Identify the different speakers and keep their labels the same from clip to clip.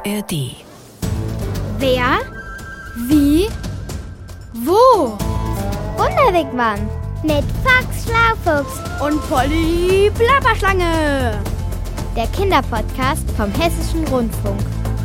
Speaker 1: ARD.
Speaker 2: Wer? Wie? Wo?
Speaker 3: Wunderwegmann mit Fox Schlaufuchs
Speaker 2: Und Polly Plapperschlange.
Speaker 3: der Kinderpodcast vom Hessischen Rundfunk.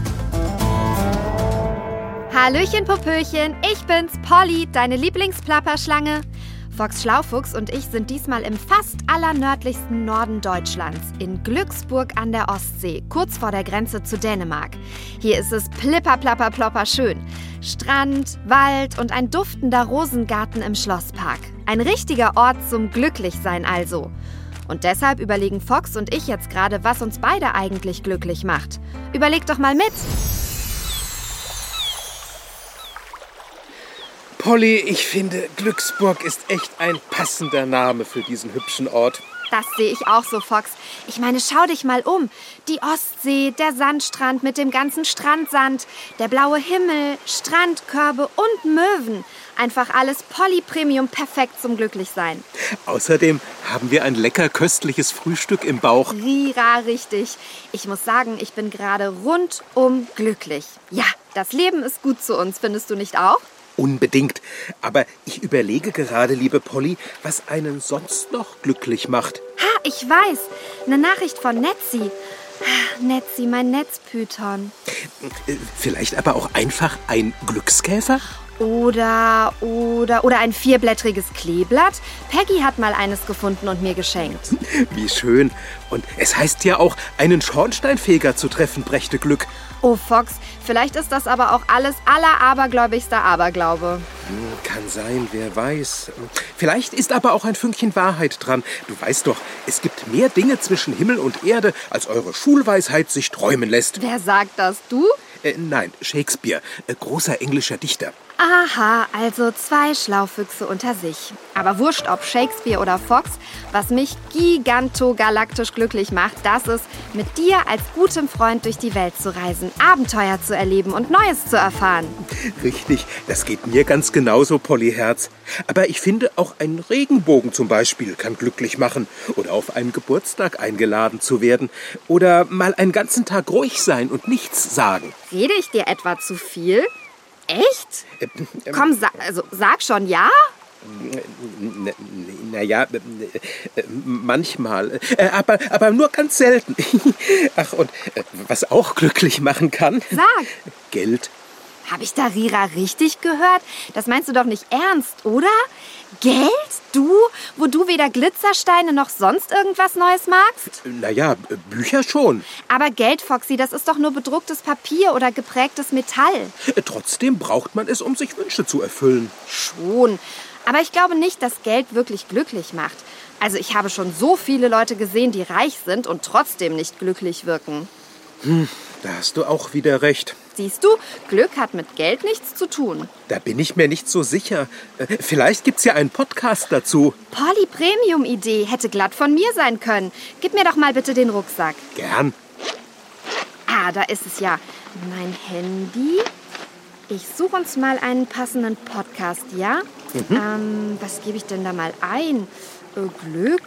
Speaker 4: Hallöchen, Popöchen, ich bin's, Polly, deine Lieblingsplapperschlange. Fox Schlaufuchs und ich sind diesmal im fast allernördlichsten Norden Deutschlands, in Glücksburg an der Ostsee, kurz vor der Grenze zu Dänemark. Hier ist es plipper-plapper-plopper schön. Strand, Wald und ein duftender Rosengarten im Schlosspark. Ein richtiger Ort zum Glücklichsein also. Und deshalb überlegen Fox und ich jetzt gerade, was uns beide eigentlich glücklich macht. Überleg doch mal mit.
Speaker 5: Polly, ich finde, Glücksburg ist echt ein passender Name für diesen hübschen Ort.
Speaker 4: Das sehe ich auch so, Fox. Ich meine, schau dich mal um. Die Ostsee, der Sandstrand mit dem ganzen Strandsand, der blaue Himmel, Strandkörbe und Möwen. Einfach alles Polly-Premium perfekt zum Glücklichsein.
Speaker 5: Außerdem haben wir ein lecker köstliches Frühstück im Bauch.
Speaker 4: Rira, richtig. Ich muss sagen, ich bin gerade rundum glücklich. Ja, das Leben ist gut zu uns, findest du nicht auch?
Speaker 5: Unbedingt. Aber ich überlege gerade, liebe Polly, was einen sonst noch glücklich macht.
Speaker 4: Ha, ich weiß. Eine Nachricht von Netzi. Netzi, mein Netzpython.
Speaker 5: Vielleicht aber auch einfach ein Glückskäfer?
Speaker 4: Oder ein vierblättriges Kleeblatt. Peggy hat mal eines gefunden und mir geschenkt.
Speaker 5: Wie schön. Und es heißt ja auch, einen Schornsteinfeger zu treffen brächte Glück.
Speaker 4: Oh, Fox, vielleicht ist das aber auch alles allerabergläubigster Aberglaube.
Speaker 5: Kann sein, wer weiß. Vielleicht ist aber auch ein Fünkchen Wahrheit dran. Du weißt doch, es gibt mehr Dinge zwischen Himmel und Erde, als eure Schulweisheit sich träumen lässt.
Speaker 4: Wer sagt das, du?
Speaker 5: Nein, Shakespeare, großer englischer Dichter.
Speaker 4: Aha, also zwei Schlaufüchse unter sich. Aber wurscht, ob Shakespeare oder Fox, was mich gigantogalaktisch glücklich macht, das ist, mit dir als gutem Freund durch die Welt zu reisen, Abenteuer zu erleben und Neues zu erfahren.
Speaker 5: Richtig, das geht mir ganz genauso, Polly Herz. Aber ich finde, auch ein Regenbogen zum Beispiel kann glücklich machen. Oder auf einen Geburtstag eingeladen zu werden. Oder mal einen ganzen Tag ruhig sein und nichts sagen.
Speaker 4: Rede ich dir etwa zu viel? Echt? Komm, sag schon ja?
Speaker 5: Naja, manchmal. Aber nur ganz selten. Ach, und was auch glücklich machen kann?
Speaker 4: Sag.
Speaker 5: Geld.
Speaker 4: Habe ich da Rira richtig gehört? Das meinst du doch nicht ernst, oder? Geld? Du? Wo du weder Glitzersteine noch sonst irgendwas Neues magst?
Speaker 5: Naja, Bücher schon.
Speaker 4: Aber Geld, Foxy, das ist doch nur bedrucktes Papier oder geprägtes Metall.
Speaker 5: Trotzdem braucht man es, um sich Wünsche zu erfüllen.
Speaker 4: Schon. Aber ich glaube nicht, dass Geld wirklich glücklich macht. Also ich habe schon so viele Leute gesehen, die reich sind und trotzdem nicht glücklich wirken.
Speaker 5: Da hast du auch wieder recht.
Speaker 4: Siehst du, Glück hat mit Geld nichts zu tun.
Speaker 5: Da bin ich mir nicht so sicher. Vielleicht gibt's ja einen Podcast dazu.
Speaker 4: Polly Premium Idee hätte glatt von mir sein können. Gib mir doch mal bitte den Rucksack.
Speaker 5: Gern.
Speaker 4: Ah, da ist es ja. Mein Handy. Ich suche uns mal einen passenden Podcast, ja? Was gebe ich denn da mal ein? Glück,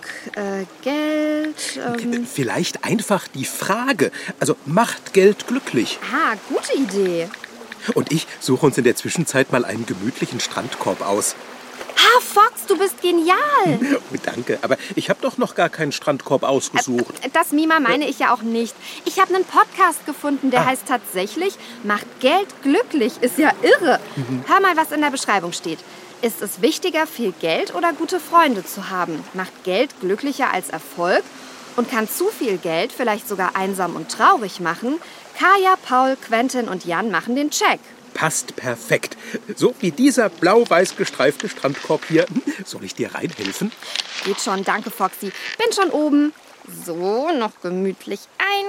Speaker 4: Geld.
Speaker 5: Vielleicht einfach die Frage. Also, macht Geld glücklich?
Speaker 4: Ah, gute Idee.
Speaker 5: Und ich suche uns in der Zwischenzeit mal einen gemütlichen Strandkorb aus.
Speaker 4: Ha, Fox, du bist genial.
Speaker 5: Oh, danke, aber ich habe doch noch gar keinen Strandkorb ausgesucht.
Speaker 4: Das Mima meine ich ja auch nicht. Ich habe einen Podcast gefunden, der heißt tatsächlich Macht Geld glücklich. Ist ja irre. Hör mal, was in der Beschreibung steht. Ist es wichtiger, viel Geld oder gute Freunde zu haben? Macht Geld glücklicher als Erfolg? Und kann zu viel Geld vielleicht sogar einsam und traurig machen? Kaya, Paul, Quentin und Jan machen den Check.
Speaker 5: Passt perfekt. So wie dieser blau-weiß gestreifte Strandkorb hier. Soll ich dir reinhelfen?
Speaker 4: Geht schon, danke Foxy. Bin schon oben. So, noch gemütlich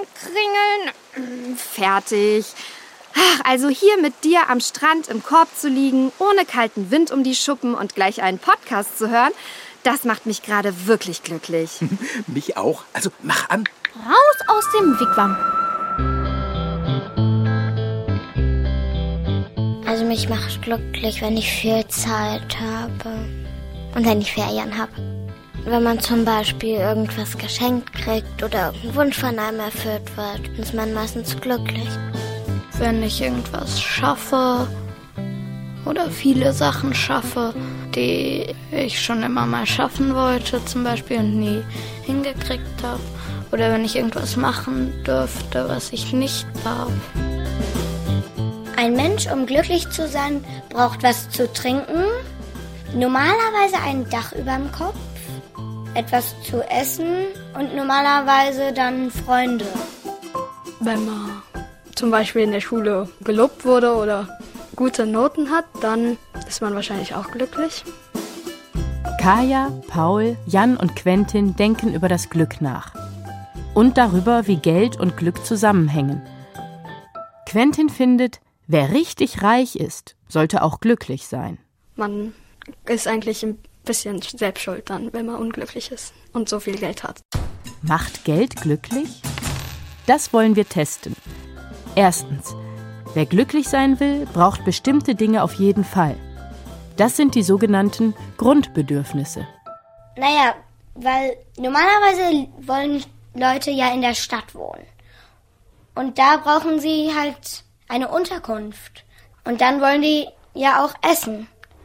Speaker 4: einkringeln. Fertig. Also hier mit dir am Strand im Korb zu liegen, ohne kalten Wind um die Schuppen und gleich einen Podcast zu hören, das macht mich gerade wirklich glücklich.
Speaker 5: Mich auch. Also mach an.
Speaker 2: Raus aus dem Wigwam.
Speaker 3: Also mich macht glücklich, wenn ich viel Zeit habe und wenn ich Ferien habe. Wenn man zum Beispiel irgendwas geschenkt kriegt oder ein Wunsch von einem erfüllt wird, ist man meistens glücklich. wenn ich irgendwas schaffe oder viele Sachen schaffe, die ich schon immer mal schaffen wollte zum Beispiel und nie hingekriegt habe. Oder wenn ich irgendwas machen dürfte, was ich nicht darf.
Speaker 1: Ein Mensch, um glücklich zu sein, braucht was zu trinken, normalerweise ein Dach überm Kopf, etwas zu essen und normalerweise dann Freunde.
Speaker 6: Wenn man zum Beispiel in der Schule gelobt wurde oder gute Noten hat, dann ist man wahrscheinlich auch glücklich.
Speaker 7: Kaya, Paul, Jan und Quentin denken über das Glück nach. Und darüber, wie Geld und Glück zusammenhängen. Quentin findet, wer richtig reich ist, sollte auch glücklich sein.
Speaker 6: Man ist eigentlich ein bisschen selbst schuld dann, wenn man unglücklich ist und so viel Geld hat.
Speaker 7: Macht Geld glücklich? Das wollen wir testen. Erstens, wer glücklich sein will, braucht bestimmte Dinge auf jeden Fall. Das sind die sogenannten Grundbedürfnisse.
Speaker 1: Naja, weil normalerweise wollen Leute ja in der Stadt wohnen. Und da brauchen sie halt eine Unterkunft. Und dann wollen die ja auch essen.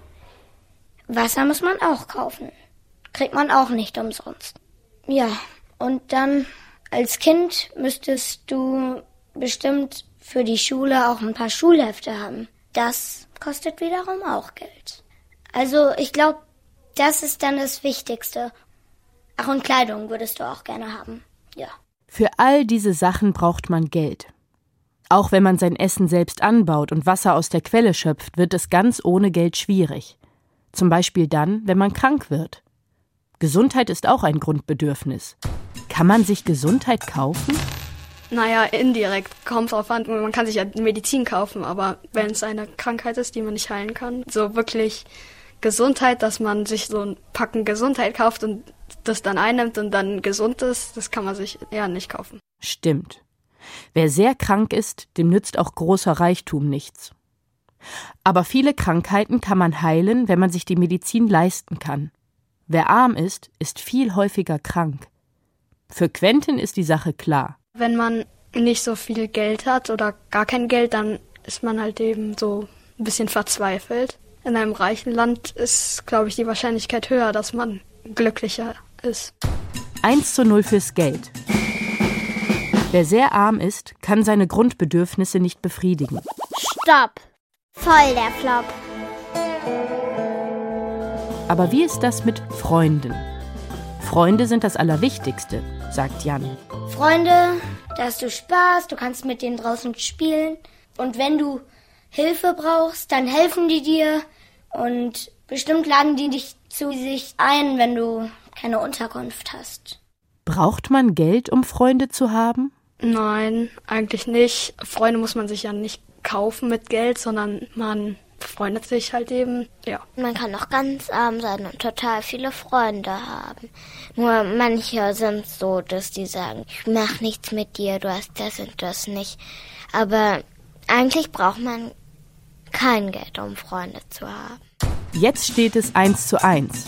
Speaker 1: Wasser muss man auch kaufen. Kriegt man auch nicht umsonst. Ja, und dann als Kind müsstest du bestimmt für die Schule auch ein paar Schulhefte haben. Das kostet wiederum auch Geld. Also ich glaube, das ist dann das Wichtigste. Ach, und Kleidung würdest du auch gerne haben. Ja.
Speaker 7: Für all diese Sachen braucht man Geld. Auch wenn man sein Essen selbst anbaut und Wasser aus der Quelle schöpft, wird es ganz ohne Geld schwierig. Zum Beispiel dann, wenn man krank wird. Gesundheit ist auch ein Grundbedürfnis. Kann man sich Gesundheit kaufen?
Speaker 6: Naja, indirekt kommt drauf an. Man kann sich ja Medizin kaufen, aber wenn es eine Krankheit ist, die man nicht heilen kann, so wirklich Gesundheit, dass man sich so ein Packen Gesundheit kauft und das dann einnimmt und dann gesund ist, das kann man sich eher nicht kaufen.
Speaker 7: Stimmt. Wer sehr krank ist, dem nützt auch großer Reichtum nichts. Aber viele Krankheiten kann man heilen, wenn man sich die Medizin leisten kann. Wer arm ist, ist viel häufiger krank. Für Quentin ist die Sache klar.
Speaker 6: Wenn man nicht so viel Geld hat oder gar kein Geld, dann ist man halt eben so ein bisschen verzweifelt. In einem reichen Land ist, glaube ich, die Wahrscheinlichkeit höher, dass man glücklicher ist.
Speaker 7: 1:0 fürs Geld. Wer sehr arm ist, kann seine Grundbedürfnisse nicht befriedigen.
Speaker 3: Stopp! Voll der Flop.
Speaker 7: Aber wie ist das mit Freunden? Freunde sind das Allerwichtigste, sagt Jan.
Speaker 1: Freunde, da hast du Spaß, du kannst mit denen draußen spielen. Und wenn du Hilfe brauchst, dann helfen die dir. Und bestimmt laden die dich zu sich ein, wenn du keine Unterkunft hast.
Speaker 7: Braucht man Geld, um Freunde zu haben?
Speaker 6: Nein, eigentlich nicht. Freunde muss man sich ja nicht kaufen mit Geld, sondern man befreundet sich halt eben, ja.
Speaker 3: Man kann auch ganz arm sein und total viele Freunde haben. Nur manche sind so, dass die sagen, ich mach nichts mit dir, du hast das und das nicht. Aber eigentlich braucht man kein Geld, um Freunde zu haben.
Speaker 7: Jetzt steht es 1:1.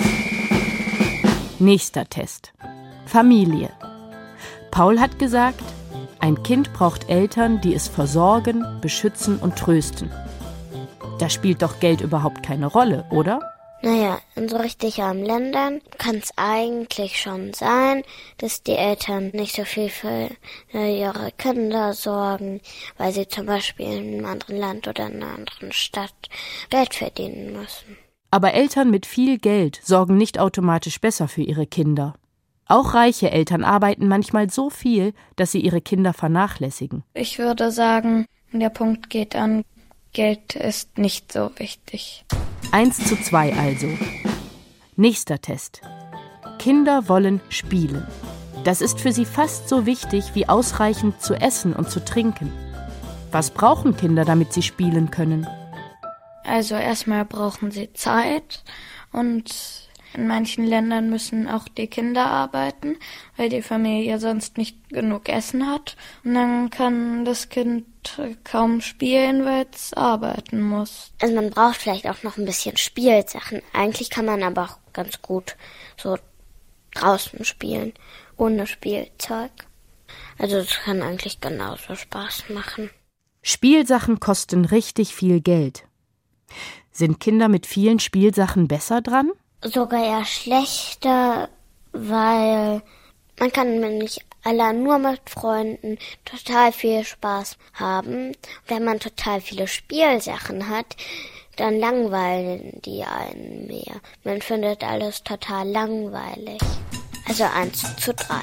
Speaker 7: Nächster Test. Familie. Paul hat gesagt, ein Kind braucht Eltern, die es versorgen, beschützen und trösten. Da spielt doch Geld überhaupt keine Rolle, oder?
Speaker 3: Naja, in so richtig armen Ländern kann es eigentlich schon sein, dass die Eltern nicht so viel für ihre Kinder sorgen, weil sie zum Beispiel in einem anderen Land oder in einer anderen Stadt Geld verdienen müssen.
Speaker 7: Aber Eltern mit viel Geld sorgen nicht automatisch besser für ihre Kinder. Auch reiche Eltern arbeiten manchmal so viel, dass sie ihre Kinder vernachlässigen.
Speaker 8: Ich würde sagen, der Punkt geht an, Geld ist nicht so wichtig.
Speaker 7: 1:2 also. Nächster Test. Kinder wollen spielen. Das ist für sie fast so wichtig wie ausreichend zu essen und zu trinken. Was brauchen Kinder, damit sie spielen können?
Speaker 8: Also erstmal brauchen sie Zeit und in manchen Ländern müssen auch die Kinder arbeiten, weil die Familie sonst nicht genug Essen hat. Und dann kann das Kind kaum spielen, weil es arbeiten muss.
Speaker 3: Also man braucht vielleicht auch noch ein bisschen Spielsachen. Eigentlich kann man aber auch ganz gut so draußen spielen, ohne Spielzeug. Also das kann eigentlich genauso Spaß machen.
Speaker 7: Spielsachen kosten richtig viel Geld. Sind Kinder mit vielen Spielsachen besser dran?
Speaker 3: Sogar eher schlechter, weil man kann nämlich nur mit Freunden total viel Spaß haben. Wenn man total viele Spielsachen hat, dann langweilen die einen mehr. Man findet alles total langweilig. Also 1:3.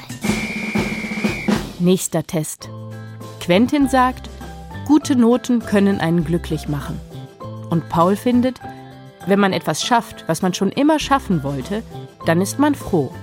Speaker 7: Nächster Test. Quentin sagt, gute Noten können einen glücklich machen. Und Paul findet, wenn man etwas schafft, was man schon immer schaffen wollte, dann ist man froh.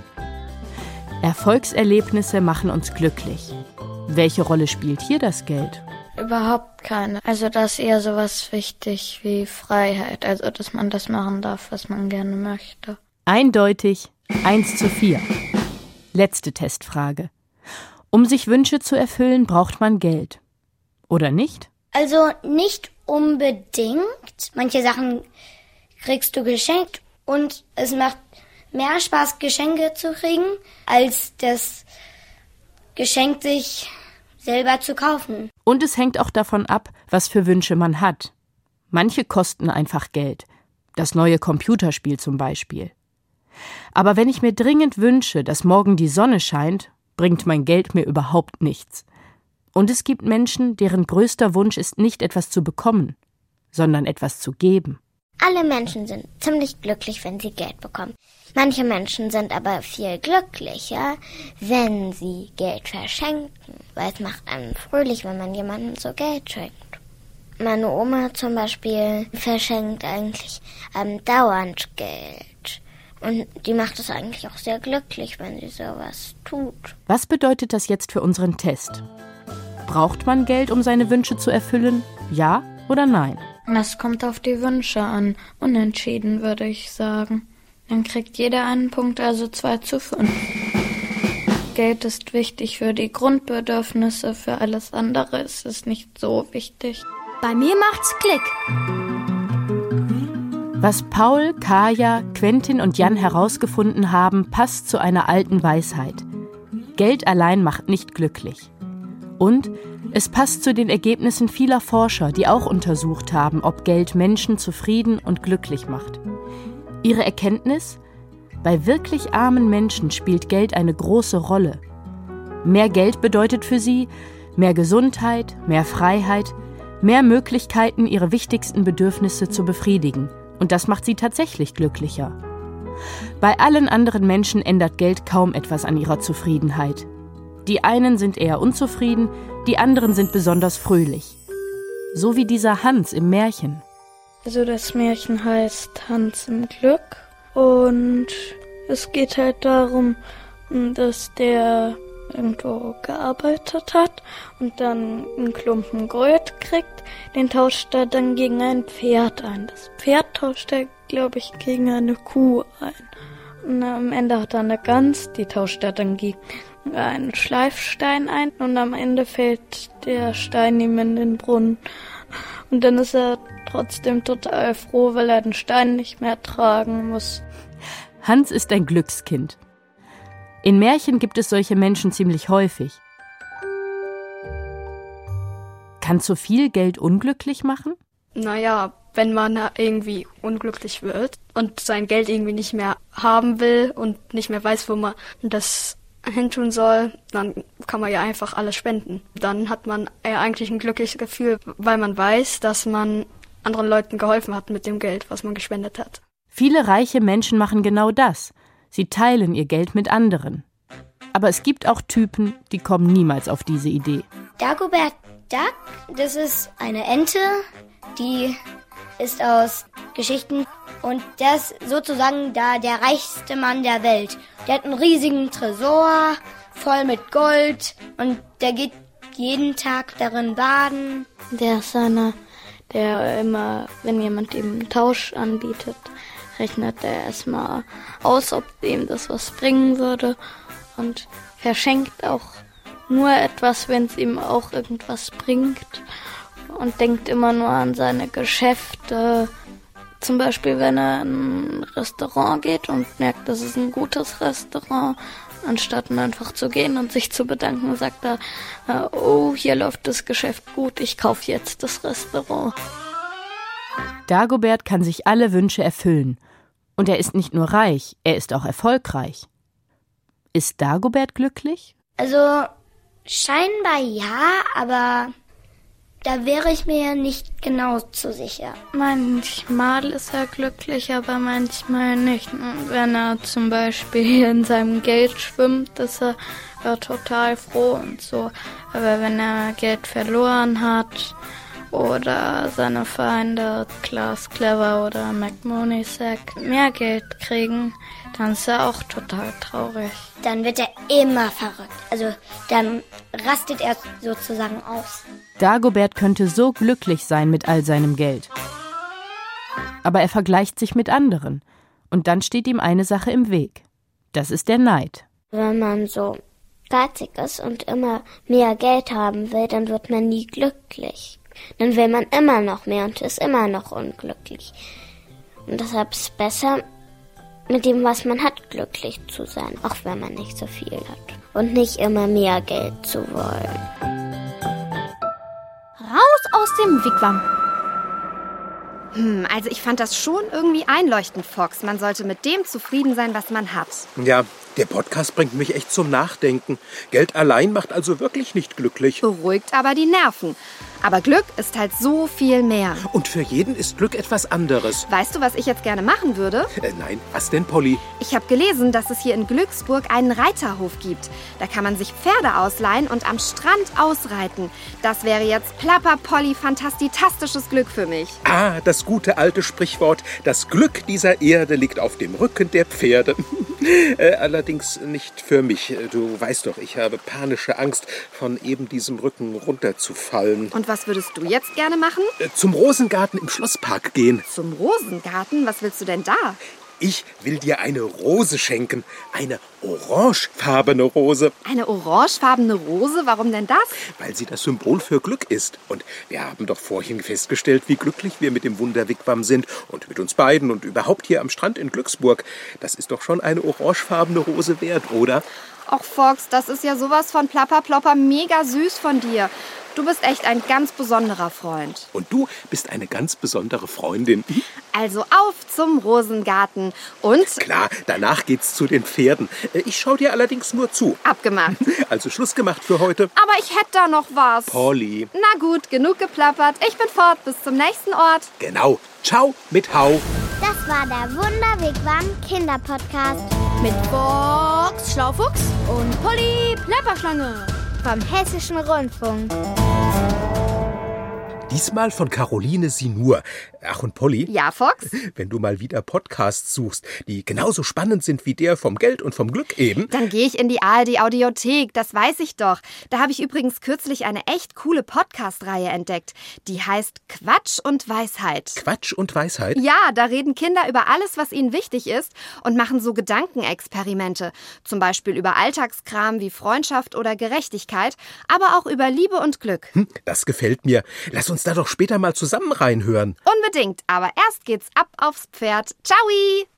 Speaker 7: Erfolgserlebnisse machen uns glücklich. Welche Rolle spielt hier das Geld?
Speaker 8: Überhaupt keine. Also da ist eher sowas wichtig wie Freiheit. Also dass man das machen darf, was man gerne möchte.
Speaker 7: Eindeutig 1:4. Letzte Testfrage. Um sich Wünsche zu erfüllen, braucht man Geld. Oder nicht?
Speaker 1: Also nicht unbedingt. Manche Sachen kriegst du geschenkt und es macht mehr Spaß, Geschenke zu kriegen, als das Geschenk sich selber zu kaufen.
Speaker 7: Und es hängt auch davon ab, was für Wünsche man hat. Manche kosten einfach Geld. Das neue Computerspiel zum Beispiel. Aber wenn ich mir dringend wünsche, dass morgen die Sonne scheint, bringt mein Geld mir überhaupt nichts. Und es gibt Menschen, deren größter Wunsch ist nicht etwas zu bekommen, sondern etwas zu geben.
Speaker 3: Alle Menschen sind ziemlich glücklich, wenn sie Geld bekommen. Manche Menschen sind aber viel glücklicher, wenn sie Geld verschenken, weil es macht einen fröhlich, wenn man jemandem so Geld schenkt. Meine Oma zum Beispiel verschenkt eigentlich dauernd Geld. Und die macht es eigentlich auch sehr glücklich, wenn sie sowas tut.
Speaker 7: Was bedeutet das jetzt für unseren Test? Braucht man Geld, um seine Wünsche zu erfüllen? Ja oder nein?
Speaker 8: Das kommt auf die Wünsche an. Unentschieden, würde ich sagen. Dann kriegt jeder einen Punkt, also 2:5. Geld ist wichtig für die Grundbedürfnisse, für alles andere ist es nicht so wichtig.
Speaker 2: Bei mir macht's Klick.
Speaker 7: Was Paul, Kaya, Quentin und Jan herausgefunden haben, passt zu einer alten Weisheit. Geld allein macht nicht glücklich. Und es passt zu den Ergebnissen vieler Forscher, die auch untersucht haben, ob Geld Menschen zufrieden und glücklich macht. Ihre Erkenntnis? Bei wirklich armen Menschen spielt Geld eine große Rolle. Mehr Geld bedeutet für sie mehr Gesundheit, mehr Freiheit, mehr Möglichkeiten, ihre wichtigsten Bedürfnisse zu befriedigen. Und das macht sie tatsächlich glücklicher. Bei allen anderen Menschen ändert Geld kaum etwas an ihrer Zufriedenheit. Die einen sind eher unzufrieden, die anderen sind besonders fröhlich. So wie dieser Hans im Märchen.
Speaker 8: Also das Märchen heißt Hans im Glück und es geht halt darum, dass der irgendwo gearbeitet hat und dann einen Klumpen Gold kriegt, den tauscht er dann gegen ein Pferd ein. Das Pferd tauscht er, glaube ich, gegen eine Kuh ein. Und am Ende hat er eine Gans, die tauscht er dann gegen einen Schleifstein ein und am Ende fällt der Stein ihm in den Brunnen. Und dann ist er trotzdem total froh, weil er den Stein nicht mehr tragen muss.
Speaker 7: Hans ist ein Glückskind. In Märchen gibt es solche Menschen ziemlich häufig. Kann zu viel Geld unglücklich machen?
Speaker 6: Naja, wenn man irgendwie unglücklich wird und sein Geld irgendwie nicht mehr haben will und nicht mehr weiß, wo man das hintun soll, dann kann man ja einfach alles spenden. Dann hat man ja eigentlich ein glückliches Gefühl, weil man weiß, dass man anderen Leuten geholfen hat mit dem Geld, was man gespendet hat.
Speaker 7: Viele reiche Menschen machen genau das. Sie teilen ihr Geld mit anderen. Aber es gibt auch Typen, die kommen niemals auf diese Idee.
Speaker 1: Dagobert Duck, das ist eine Ente, die ist aus Geschichten und der ist sozusagen der reichste Mann der Welt. Der hat einen riesigen Tresor voll mit Gold und der geht jeden Tag darin baden.
Speaker 8: Der ist einer, der immer, wenn jemand ihm einen Tausch anbietet, rechnet er erstmal aus, ob ihm das was bringen würde und verschenkt auch nur etwas, wenn es ihm auch irgendwas bringt und denkt immer nur an seine Geschäfte. Zum Beispiel, wenn er in ein Restaurant geht und merkt, das ist ein gutes Restaurant, Anstatt einfach zu gehen und sich zu bedanken, sagt er, oh, hier läuft das Geschäft gut, ich kaufe jetzt das Restaurant.
Speaker 7: Dagobert kann sich alle Wünsche erfüllen. Und er ist nicht nur reich, er ist auch erfolgreich. Ist Dagobert glücklich?
Speaker 1: Also scheinbar ja, aber da wäre ich mir nicht genau so sicher.
Speaker 8: Manchmal ist er glücklich, aber manchmal nicht. Wenn er zum Beispiel in seinem Geld schwimmt, ist er total froh und so. Aber wenn er Geld verloren hat oder seine Feinde, Klaas Clever oder McMoneysack, mehr Geld kriegen, dann ist er auch total traurig.
Speaker 1: Dann wird er immer verrückt. Also dann rastet er sozusagen aus.
Speaker 7: Dagobert könnte so glücklich sein mit all seinem Geld. Aber er vergleicht sich mit anderen. Und dann steht ihm eine Sache im Weg. Das ist der Neid.
Speaker 3: Wenn man so geizig ist und immer mehr Geld haben will, dann wird man nie glücklich. Dann will man immer noch mehr und ist immer noch unglücklich. Und deshalb ist es besser, mit dem, was man hat, glücklich zu sein, auch wenn man nicht so viel hat. Und nicht immer mehr Geld zu wollen.
Speaker 2: Raus aus dem Wigwam.
Speaker 4: Also ich fand das schon irgendwie einleuchtend, Fox. Man sollte mit dem zufrieden sein, was man hat.
Speaker 5: Ja, der Podcast bringt mich echt zum Nachdenken. Geld allein macht also wirklich nicht glücklich.
Speaker 4: Beruhigt aber die Nerven. Aber Glück ist halt so viel mehr.
Speaker 5: Und für jeden ist Glück etwas anderes.
Speaker 4: Weißt du, was ich jetzt gerne machen würde?
Speaker 5: Nein, was denn, Polly?
Speaker 4: Ich habe gelesen, dass es hier in Glücksburg einen Reiterhof gibt. Da kann man sich Pferde ausleihen und am Strand ausreiten. Das wäre jetzt Plapper-Polly fantastisches Glück für mich.
Speaker 5: Ah, das gute alte Sprichwort. Das Glück dieser Erde liegt auf dem Rücken der Pferde. Allerdings nicht für mich. Du weißt doch, ich habe panische Angst, von eben diesem Rücken runterzufallen.
Speaker 4: Und was würdest du jetzt gerne machen?
Speaker 5: Zum Rosengarten im Schlosspark gehen.
Speaker 4: Zum Rosengarten? Was willst du denn da?
Speaker 5: Ich will dir eine Rose schenken. Eine orangefarbene Rose.
Speaker 4: Eine orangefarbene Rose? Warum denn das?
Speaker 5: Weil sie das Symbol für Glück ist. Und wir haben doch vorhin festgestellt, wie glücklich wir mit dem Wunder-Wigwam sind. Und mit uns beiden und überhaupt hier am Strand in Glücksburg. Das ist doch schon eine orangefarbene Rose wert, oder?
Speaker 4: Och, Fox, das ist ja sowas von Plapper mega süß von dir. Du bist echt ein ganz besonderer Freund.
Speaker 5: Und du bist eine ganz besondere Freundin.
Speaker 4: Also auf zum Rosengarten. Und?
Speaker 5: Klar, danach geht's zu den Pferden. Ich schau dir allerdings nur zu.
Speaker 4: Abgemacht.
Speaker 5: Also Schluss gemacht für heute.
Speaker 4: Aber ich hätte da noch was.
Speaker 5: Polly.
Speaker 4: Na gut, genug geplappert. Ich bin fort. Bis zum nächsten Ort.
Speaker 5: Genau. Ciao mit Hau.
Speaker 3: Das war der Wunder-Wigwam Kinderpodcast
Speaker 2: Mit Fox Schlaufuchs und Polly Plapperschlange.
Speaker 3: vom Hessischen Rundfunk.
Speaker 5: Diesmal von Caroline Sinur. Ach, und Polly?
Speaker 4: Ja, Fox?
Speaker 5: Wenn du mal wieder Podcasts suchst, die genauso spannend sind wie der vom Geld und vom Glück eben.
Speaker 4: Dann gehe ich in die ARD-Audiothek, das weiß ich doch. Da habe ich übrigens kürzlich eine echt coole Podcast-Reihe entdeckt. Die heißt Quatsch und Weisheit.
Speaker 5: Quatsch und Weisheit?
Speaker 4: Ja, da reden Kinder über alles, was ihnen wichtig ist und machen so Gedankenexperimente. Zum Beispiel über Alltagskram wie Freundschaft oder Gerechtigkeit, aber auch über Liebe und Glück.
Speaker 5: Das gefällt mir. Lass uns da doch später mal zusammen reinhören.
Speaker 4: Unbedingt, aber erst geht's ab aufs Pferd. Ciao!